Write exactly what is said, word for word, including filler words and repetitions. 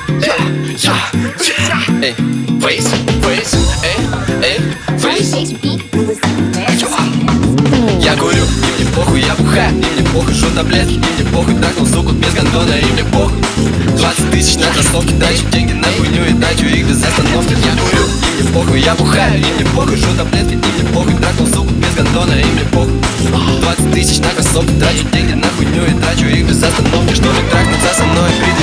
Эй, фейс, фейс, эй, эй, фейс. Я курю, и мне похуй, я бухаю, и мне похуй, жру таблетки, и мне похуй, трахнул суку без гондона, и мне похуй. Двадцать тысяч на кроссовки, трачу деньги на хуйню и трачу их без остановки. Я курю, и мне похуй, я бухаю, и мне похуй, жру таблетки, и мне похуй, трахнул суку без гондона, и мне похуй. Двадцать тысяч на кроссовки, трачу деньги на хуйню и трачу их без остановки, чтобы трахнуться со мной.